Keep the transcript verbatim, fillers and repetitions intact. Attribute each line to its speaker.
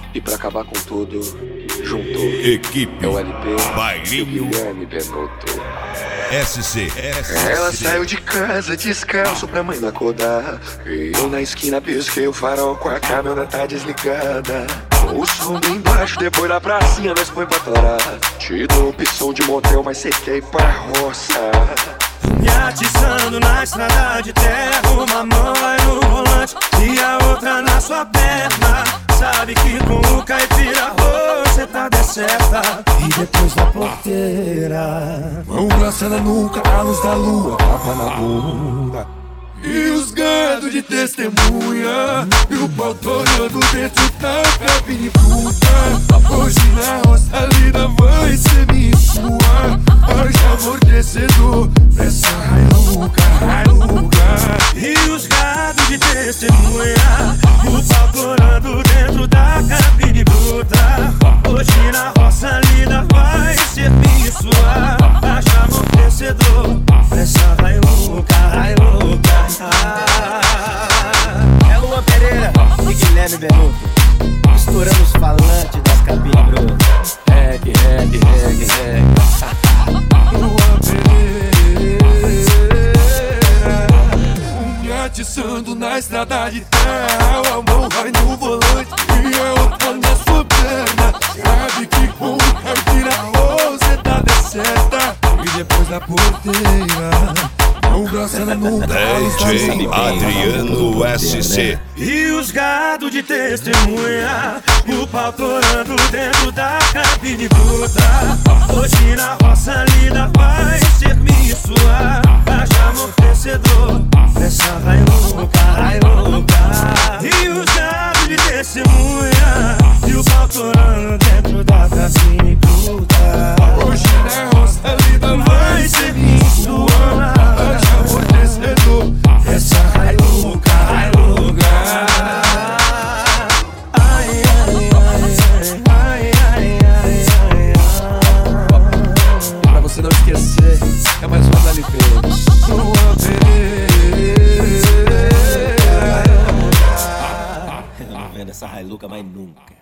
Speaker 1: E pra acabar com tudo, juntou.
Speaker 2: Equipe
Speaker 1: é o L P
Speaker 2: Bailinho
Speaker 1: Guilherme Benuto.
Speaker 2: S C, S C.
Speaker 1: Ela saiu de casa descalço pra mãe não acordar. E eu na esquina pisquei o farol com a câmera tá desligada. O som bem baixo, depois da pracinha nós põe pra torar. Te dou opção de motel, mas cê quer ir pra roça.
Speaker 3: Me atiçando na estrada de terra, uma mão vai no volante e a outra na sua perna. Sabe que com o caipira você tá de certa. E depois da porteira,
Speaker 4: mão grossa na nuca, a luz da lua tapa na bunda. E os gado de testemunha, e o pau torando dentro da cabine puta. Hoje na roça a lida vai ser minha e sua. Haja amortecedor nessa railuca, railuca.
Speaker 3: E os gado de testemunha, o pau torando dentro da cabine bruta. Hoje na roça a lida vai ser minha e sua. Haja amortecedor nessa railuca, railuca. Ah, é Luan Pereira e Guilherme Benuto, misturando os falantes das cabines brutas.
Speaker 1: Reggae, reggae, reggae, reggae.
Speaker 4: Luan Pereira, me atiçando na estrada de terra. A mão vai no volante e a outra na sua perna. Sabe que com o caipira você tá de certa. E depois da porteira,
Speaker 2: D J Adriano S C.
Speaker 3: E os gado de testemunha, o pau torando dentro da cabine bruta. Hoje na roça a lida vai ser minha e sua. Haja amortecedor nessa railuca, railuca. E os gado de testemunha, e o pau torando dentro da cabine bruta.
Speaker 4: Hoje na roça a lida vai ser minha e sua. Amortecedor,
Speaker 3: essa railuca, railuca. Ai, ai, ai, ai, ai, ai, ai, ai.
Speaker 1: Pra você não esquecer, é mais uma da L P.
Speaker 4: Luan Pereira.
Speaker 3: Eu não vendo essa railuca mais nunca.